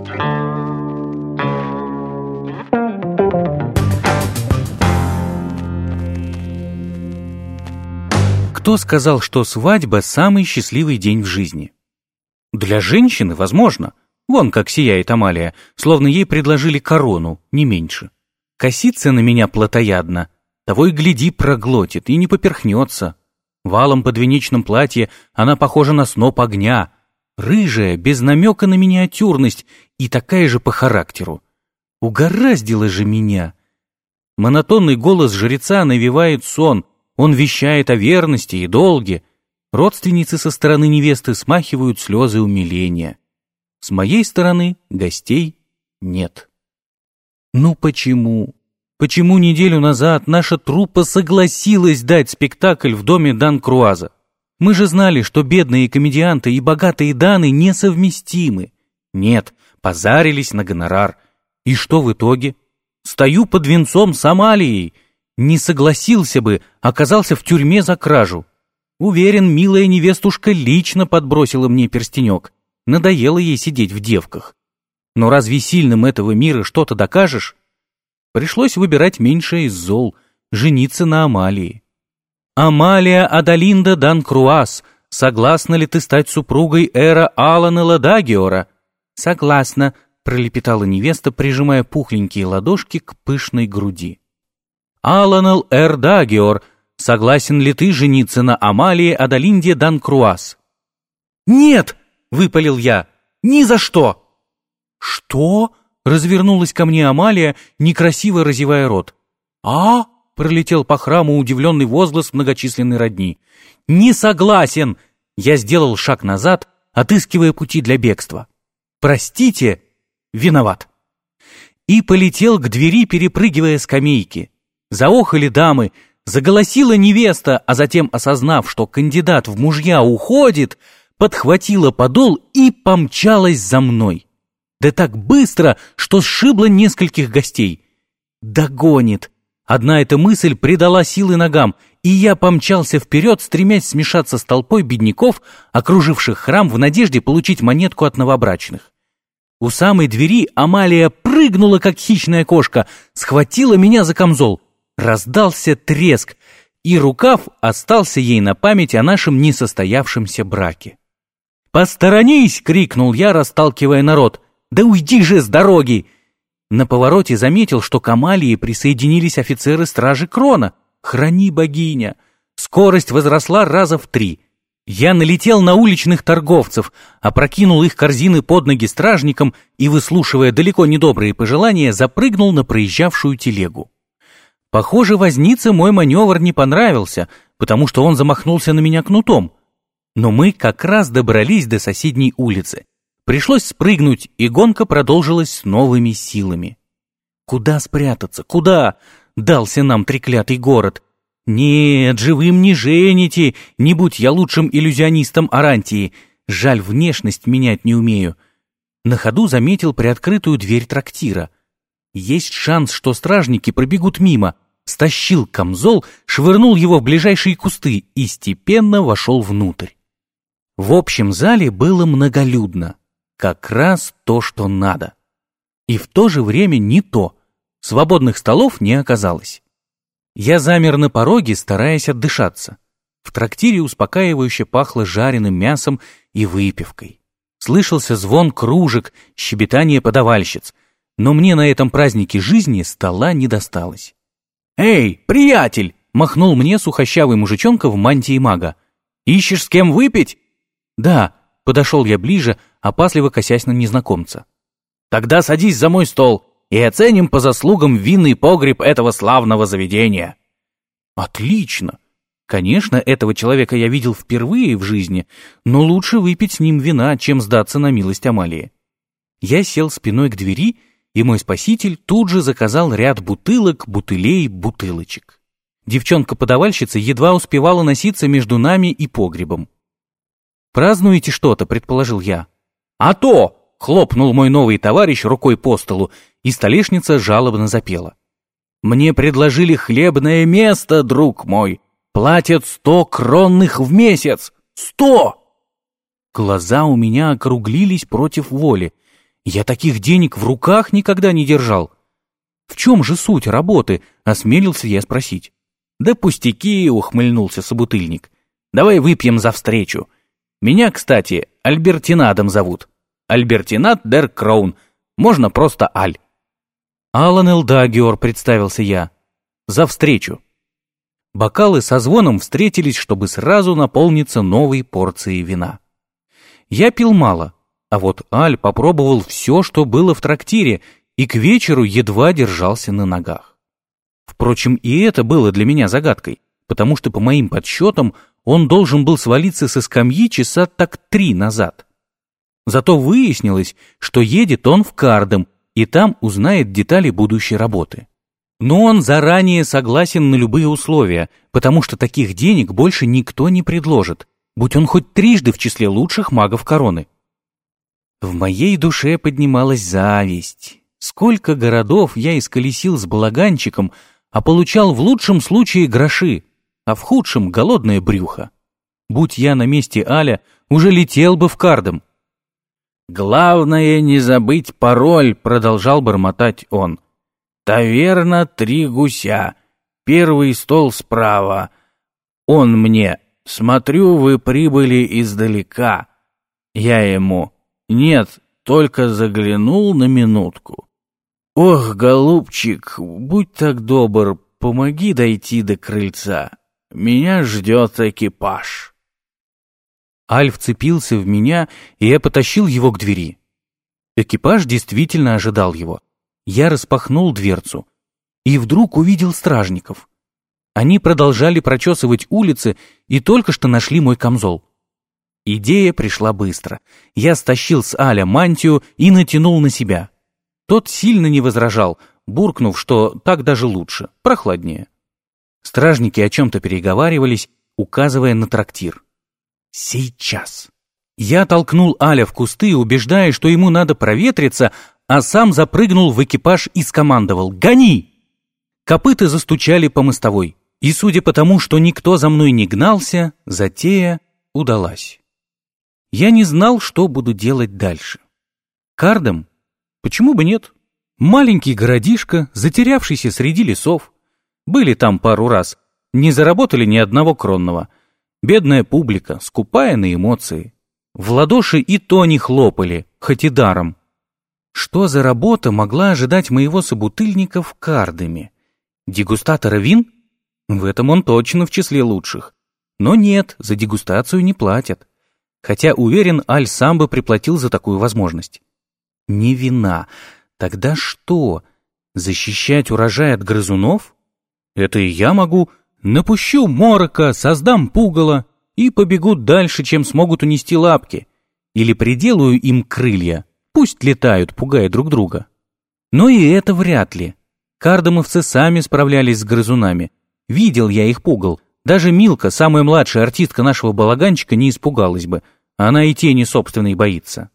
Кто сказал, что свадьба – самый счастливый день в жизни? Для женщины, возможно. Вон как сияет Амалия, словно ей предложили корону, не меньше. Косится на меня плотоядно, того и гляди проглотит и не поперхнется. В алом подвенечном платье она похожа на сноп огня, рыжая, без намека на миниатюрность и такая же по характеру. Угораздило же меня. Монотонный голос жреца навевает сон, он вещает о верности и долге. Родственницы со стороны невесты смахивают слезы умиления. С моей стороны гостей нет. Ну почему? Почему неделю назад наша труппа согласилась дать спектакль в доме Дан-Круаза? Мы же знали, что бедные комедианты и богатые даны несовместимы. Нет, позарились на гонорар. И что в итоге? Стою под венцом с Амалией. Не согласился бы, оказался в тюрьме за кражу. Уверен, милая невестушка лично подбросила мне перстенек. Надоело ей сидеть в девках. Но разве сильным этого мира что-то докажешь? Пришлось выбирать меньшее из зол — жениться на Амалии. «Амалия Адалинда Дан-Круаз, согласна ли ты стать супругой эра Алана Ладагиора?» «Согласна», — пролепетала невеста, прижимая пухленькие ладошки к пышной груди. «Аланел Эр Дагиор, согласен ли ты жениться на Амалии Адалинде Дан-Круаз?» «Нет!» — выпалил я. «Ни за что!» «Что?» — развернулась ко мне Амалия, некрасиво разевая рот. «А?» — пролетел по храму удивленный возглас многочисленной родни. «Не согласен!» — я сделал шаг назад, отыскивая пути для бегства. «Простите, виноват!» И полетел к двери, перепрыгивая скамейки. Заохали дамы, заголосила невеста, а затем, осознав, что кандидат в мужья уходит, подхватила подол и помчалась за мной. Да так быстро, что сшибла нескольких гостей. Догонит. Одна эта мысль придала силы ногам, и я помчался вперед, стремясь смешаться с толпой бедняков, окруживших храм в надежде получить монетку от новобрачных. У самой двери Амалия прыгнула, как хищная кошка, схватила меня за камзол. Раздался треск, и рукав остался ей на память о нашем несостоявшемся браке. «Посторонись!» — крикнул я, расталкивая народ. «Да уйди же с дороги!» На повороте заметил, что к Амалии присоединились офицеры стражи Крона. Храни богиня! Скорость возросла раза в 3. Я налетел на уличных торговцев, опрокинул их корзины под ноги стражникам и, выслушивая далеко недобрые пожелания, запрыгнул на проезжавшую телегу. Похоже, вознице мой маневр не понравился, потому что он замахнулся на меня кнутом. Но мы как раз добрались до соседней улицы. Пришлось спрыгнуть, и гонка продолжилась с новыми силами. Куда спрятаться? Куда? Дался нам треклятый город. Нет, живым не жените, не будь я лучшим иллюзионистом Арантии. Жаль, внешность менять не умею. На ходу заметил приоткрытую дверь трактира. Есть шанс, что стражники пробегут мимо. Стащил камзол, швырнул его в ближайшие кусты и степенно вошел внутрь. В общем зале было многолюдно. Как раз то, что надо. И в то же время не то. Свободных столов не оказалось. Я замер на пороге, стараясь отдышаться. В трактире успокаивающе пахло жареным мясом и выпивкой. Слышался звон кружек, щебетание подавальщиц. Но мне на этом празднике жизни стола не досталось. «Эй, приятель!» — махнул мне сухощавый мужичонка в мантии мага. «Ищешь с кем выпить?» «Да», — подошел я ближе, опасливо косясь на незнакомца. «Тогда садись за мой стол и оценим по заслугам винный погреб этого славного заведения». «Отлично! Конечно, этого человека я видел впервые в жизни, но лучше выпить с ним вина, чем сдаться на милость Амалии». Я сел спиной к двери, и мой спаситель тут же заказал ряд бутылок, бутылей, бутылочек. Девчонка-подавальщица едва успевала носиться между нами и погребом. «Празднуете что-то?» — предположил я. «А то!» — хлопнул мой новый товарищ рукой по столу, и столешница жалобно запела. «Мне предложили хлебное место, друг мой. Платят 100 кронных в месяц. 100!» Глаза у меня округлились против воли. Я таких денег в руках никогда не держал. В чем же суть работы, осмелился я спросить. Да пустяки, ухмыльнулся собутыльник. Давай выпьем за встречу. Меня, кстати, Альбертинадом зовут. Альбертинад дер Кроун. Можно просто Аль. Алан Элдагиор, представился я. За встречу. Бокалы со звоном встретились, чтобы сразу наполниться новой порцией вина. Я пил мало, а вот Аль попробовал все, что было в трактире, и к вечеру едва держался на ногах. Впрочем, и это было для меня загадкой, потому что, по моим подсчетам, он должен был свалиться со скамьи часа так 3 назад. Зато выяснилось, что едет он в Кардем, и там узнает детали будущей работы. Но он заранее согласен на любые условия, потому что таких денег больше никто не предложит, будь он хоть трижды в числе лучших магов короны. В моей душе поднималась зависть. Сколько городов я исколесил с балаганчиком, а получал в лучшем случае гроши, а в худшем — голодное брюхо. Будь я на месте Аля, уже летел бы в Кардем. «Главное не забыть пароль», — продолжал бормотать он. «Таверна «Три гуся», первый стол справа. Он мне: смотрю, вы прибыли издалека. Я ему: нет, только заглянул на минутку. Ох, голубчик, будь так добр, помоги дойти до крыльца. Меня ждет экипаж». Аль вцепился в меня, и я потащил его к двери. Экипаж действительно ожидал его. Я распахнул дверцу и вдруг увидел стражников. Они продолжали прочесывать улицы и только что нашли мой камзол. Идея пришла быстро. Я стащил с Аля мантию и натянул на себя. Тот сильно не возражал, буркнув, что так даже лучше, прохладнее. Стражники о чем-то переговаривались, указывая на трактир. Сейчас. Я толкнул Аля в кусты, убеждая, что ему надо проветриться, а сам запрыгнул в экипаж и скомандовал: «Гони!». Копыта застучали по мостовой, и, судя по тому, что никто за мной не гнался, затея удалась. Я не знал, что буду делать дальше. Кардем? Почему бы нет? Маленький городишко, затерявшийся среди лесов. Были там пару раз, не заработали ни одного кронного. Бедная публика, скупая на эмоции. В ладоши и то не хлопали, хоть и даром. Что за работа могла ожидать моего собутыльника в Кардеме? Дегустатора вин? В этом он точно в числе лучших. Но нет, за дегустацию не платят. Хотя, уверен, Аль сам бы приплатил за такую возможность. Не вина. Тогда что? Защищать урожай от грызунов? Это и я могу. Напущу морока, создам пугало и побегут дальше, чем смогут унести лапки. Или приделаю им крылья. Пусть летают, пугая друг друга. Но и это вряд ли. Кардемовцы сами справлялись с грызунами. Видел я их пугал. Даже Милка, самая младшая артистка нашего балаганчика, не испугалась бы. Она и тени собственной боится.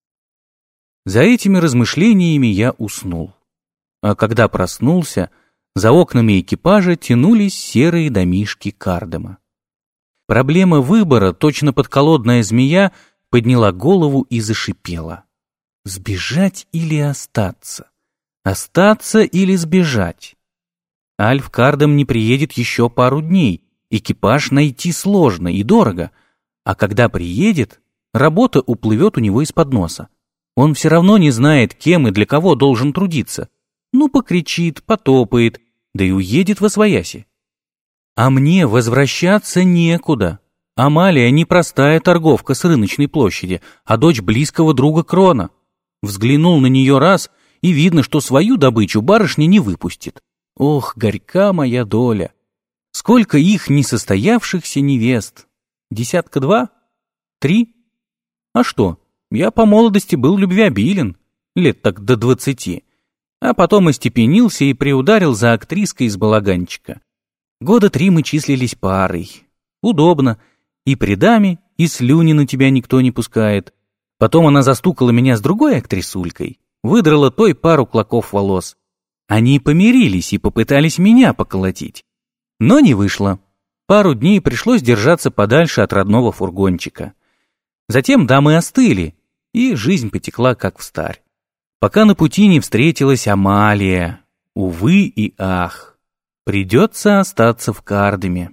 За этими размышлениями я уснул. А когда проснулся, за окнами экипажа тянулись серые домишки Кардема. Проблема выбора, точно подколодная змея, подняла голову и зашипела. Сбежать или остаться? Остаться или сбежать? Аль в Кардем не приедет еще пару дней. Экипаж найти сложно и дорого. А когда приедет, работа уплывет у него из-под носа. Он все равно не знает, кем и для кого должен трудиться. Ну, покричит, потопает, да и уедет восвояси. А мне возвращаться некуда. Амалия не простая торговка с рыночной площади, а дочь близкого друга Крона. Взглянул на нее раз, и видно, что свою добычу барышня не выпустит. Ох, горька моя доля! Сколько их несостоявшихся невест? 2 3? А что, я по молодости был любвеобилен, лет так до 20, а потом остепенился и приударил за актриской из балаганчика. 3 года мы числились парой. Удобно. И при даме, и слюни на тебя никто не пускает. Потом она застукала меня с другой актрисулькой, выдрала той пару клоков волос. Они помирились и попытались меня поколотить. Но не вышло. Пару дней пришлось держаться подальше от родного фургончика. Затем дамы остыли, и жизнь потекла как встарь. пока на пути не встретилась Амалия. Увы и ах, придется остаться в Кардеме.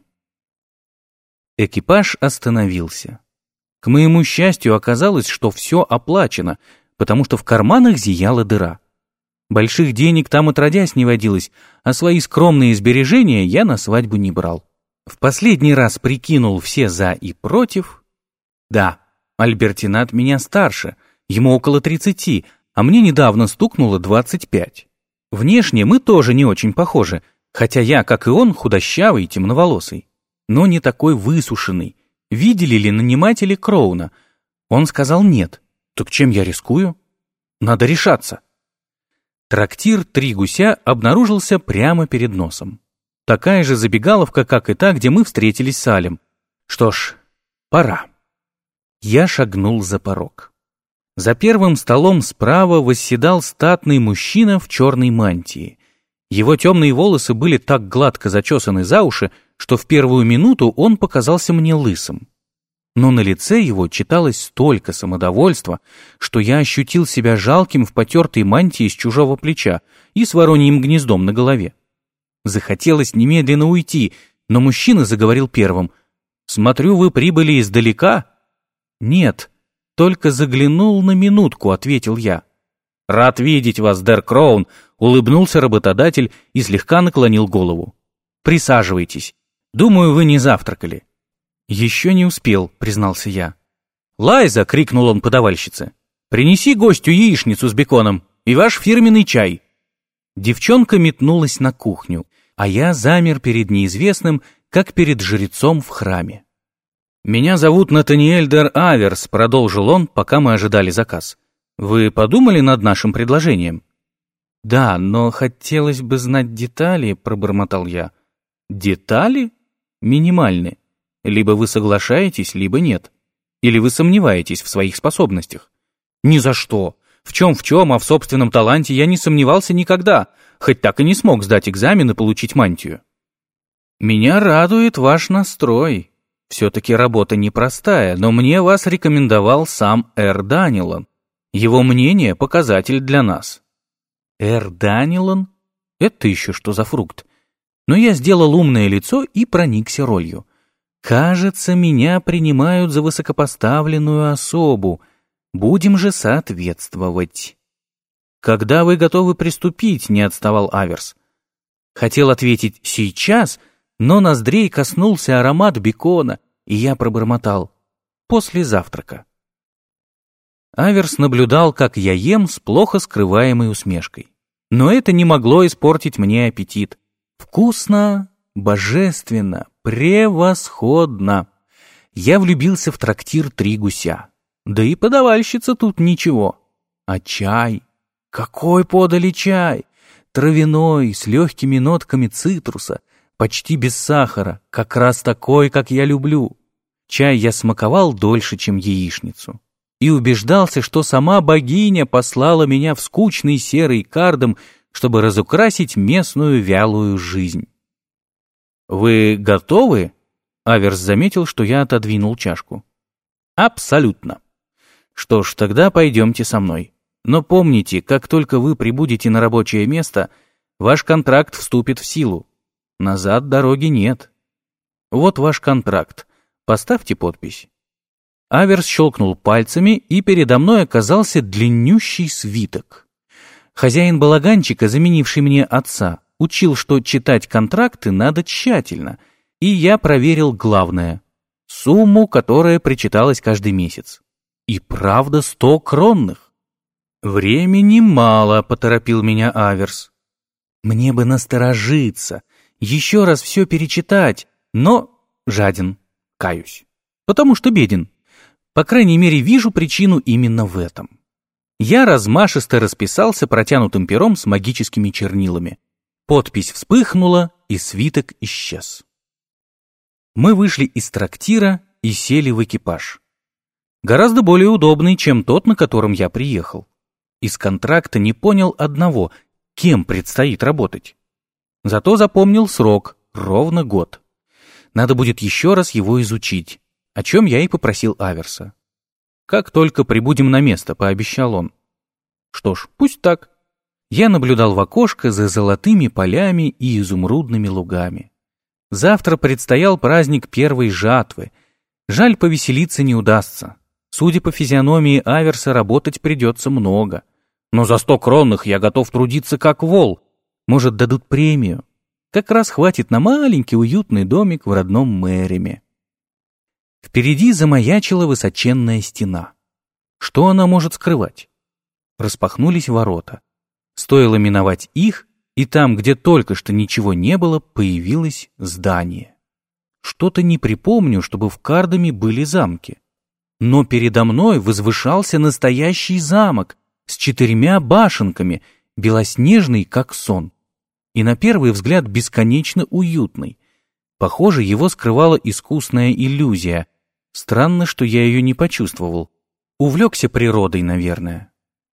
Экипаж остановился. К моему счастью, оказалось, что все оплачено, потому что в карманах зияла дыра. Больших денег там отродясь не водилось, а свои скромные сбережения я на свадьбу не брал. В последний раз прикинул все «за» и «против». Да, Альбертина от меня старше, ему около 30, а мне недавно стукнуло 25. Внешне мы тоже не очень похожи, хотя я, как и он, худощавый и темноволосый, но не такой высушенный. Видели ли наниматели Кроуна? Он сказал нет. Так чем я рискую? Надо решаться. Трактир «Три гуся» обнаружился прямо перед носом. Такая же забегаловка, как и та, где мы встретились с Алем. Что ж, пора. Я шагнул за порог. За первым столом справа восседал статный мужчина в черной мантии. Его темные волосы были так гладко зачесаны за уши, что в первую минуту он показался мне лысым. Но на лице его читалось столько самодовольства, что я ощутил себя жалким в потертой мантии с чужого плеча и с вороньим гнездом на голове. Захотелось немедленно уйти, но мужчина заговорил первым. «Смотрю, вы прибыли издалека?» «Нет, только заглянул на минутку», — ответил я. «Рад видеть вас, Дэр Кроун», — улыбнулся работодатель и слегка наклонил голову. «Присаживайтесь. Думаю, вы не завтракали». «Еще не успел», — признался я. «Лайза!» — крикнул он подавальщице. «Принеси гостю яичницу с беконом и ваш фирменный чай». Девчонка метнулась на кухню, а я замер перед неизвестным, как перед жрецом в храме. «Меня зовут Натаниэль Дер Аверс», — продолжил он, пока мы ожидали заказ. «Вы подумали над нашим предложением?» «Да, но хотелось бы знать детали», — пробормотал я. «Детали? Минимальны. Либо вы соглашаетесь, либо нет. Или вы сомневаетесь в своих способностях?» «Ни за что. В чем, а в собственном таланте я не сомневался никогда, хоть так и не смог сдать экзамен и получить мантию». «Меня радует ваш настрой. Все-таки работа непростая, но мне вас рекомендовал сам Эр Данилон. Его мнение — показатель для нас». «Эр Данилон? Это еще что за фрукт?» Но я сделал умное лицо и проникся ролью. «Кажется, меня принимают за высокопоставленную особу. Будем же соответствовать». «Когда вы готовы приступить?» — не отставал Аверс. Хотел ответить «сейчас», но ноздрей коснулся аромат бекона, и я пробормотал «после завтрака». Аверс наблюдал, как я ем с плохо скрываемой усмешкой. Но это не могло испортить мне аппетит. Вкусно, божественно, превосходно. Я влюбился в трактир «Три гуся». Да и подавальщица тут ничего. А чай? Какой подали чай? Травяной, с легкими нотками цитруса, почти без сахара, как раз такой, как я люблю. Чай я смаковал дольше, чем яичницу. И убеждался, что сама богиня послала меня в скучный серый Кардем, чтобы разукрасить местную вялую жизнь. «Вы готовы?» Аверс заметил, что я отодвинул чашку. «Абсолютно. Что ж, тогда пойдемте со мной. Но помните, как только вы прибудете на рабочее место, ваш контракт вступит в силу. Назад дороги нет. Вот ваш контракт. Поставьте подпись». Аверс щелкнул пальцами, и передо мной оказался длиннющий свиток. Хозяин балаганчика, заменивший мне отца, учил, что читать контракты надо тщательно, и я проверил главное — сумму, которая причиталась каждый месяц. И правда 100 кронных. «Времени мало», — поторопил меня Аверс. «Мне бы насторожиться, еще раз все перечитать, но жаден, каюсь, потому что беден. По крайней мере, вижу причину именно в этом». Я размашисто расписался протянутым пером с магическими чернилами. Подпись вспыхнула, и свиток исчез. Мы вышли из трактира и сели в экипаж. Гораздо более удобный, чем тот, на котором я приехал. Из контракта не понял одного, кем предстоит работать. Зато запомнил срок, ровно год. Надо будет еще раз его изучить, о чем я и попросил Аверса. «Как только прибудем на место», — пообещал он. Что ж, пусть так. Я наблюдал в окошко за золотыми полями и изумрудными лугами. Завтра предстоял праздник первой жатвы. Жаль, повеселиться не удастся. Судя по физиономии Аверса, работать придется много. Но за 100 кронных я готов трудиться как вол. Может, дадут премию. Как раз хватит на маленький уютный домик в родном Мэриме. Впереди замаячила высоченная стена. Что она может скрывать? Распахнулись ворота. Стоило миновать их, и там, где только что ничего не было, появилось здание. Что-то не припомню, чтобы в Кардаме были замки. Но передо мной возвышался настоящий замок с 4 башенками, белоснежный, как сон. И на первый взгляд бесконечно уютный. Похоже, его скрывала искусная иллюзия. Странно, что я ее не почувствовал. Увлекся природой, наверное.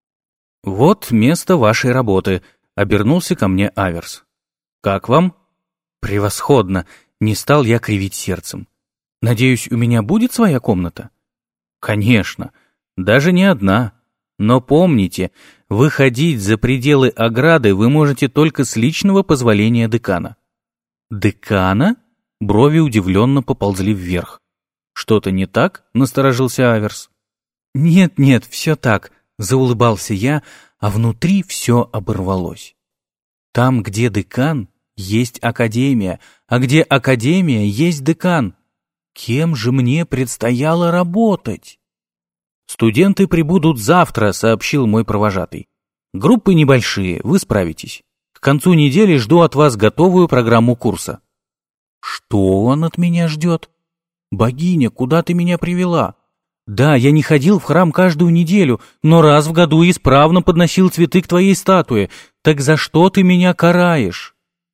«Вот место вашей работы», — обернулся ко мне Аверс. «Как вам?» «Превосходно», — не стал я кривить сердцем. «Надеюсь, у меня будет своя комната?» «Конечно, даже не одна. Но помните, выходить за пределы ограды вы можете только с личного позволения декана». «Декана?» — брови удивленно поползли вверх. «Что-то не так?» — насторожился Аверс. «Нет, все так», — заулыбался я, а внутри все оборвалось. «Там, где декан, есть академия, а где академия, есть декан. Кем же мне предстояло работать?» «Студенты прибудут завтра», — сообщил мой провожатый. «Группы небольшие, вы справитесь. К концу недели жду от вас готовую программу курса». «Что он от меня ждет? Богиня, куда ты меня привела? Да, я не ходил в храм каждую неделю, но раз в году исправно подносил цветы к твоей статуе. Так за что ты меня караешь?»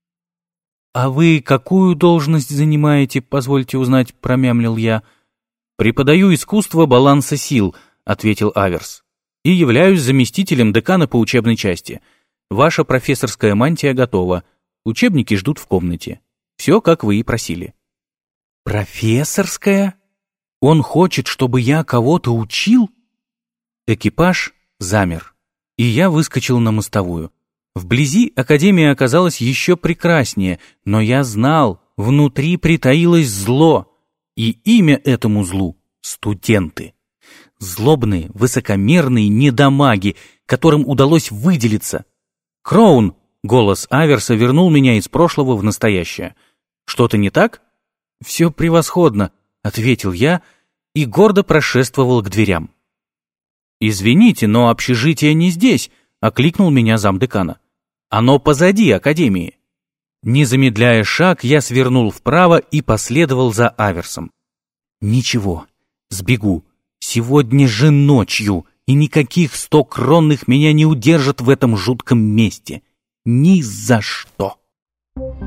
«А вы какую должность занимаете, позвольте узнать», — промямлил я. «Преподаю искусство баланса сил», — ответил Аверс. «И являюсь заместителем декана по учебной части. Ваша профессорская мантия готова. Учебники ждут в комнате. Все, как вы и просили». «Профессорская? Он хочет, чтобы я кого-то учил?» Экипаж замер, и я выскочил на мостовую. Вблизи академия оказалась еще прекраснее, но я знал, внутри притаилось зло, и имя этому злу — студенты. Злобные, высокомерные недомаги, которым удалось выделиться. «Кроун!» — голос Аверса вернул меня из прошлого в настоящее. «Что-то не так?» «Все превосходно», — ответил я и гордо прошествовал к дверям. «Извините, но общежитие не здесь», — окликнул меня замдекана. «Оно позади академии». Не замедляя шаг, я свернул вправо и последовал за Аверсом. «Ничего, сбегу. Сегодня же ночью, и никаких 100 кронных меня не удержат в этом жутком месте. Ни за что».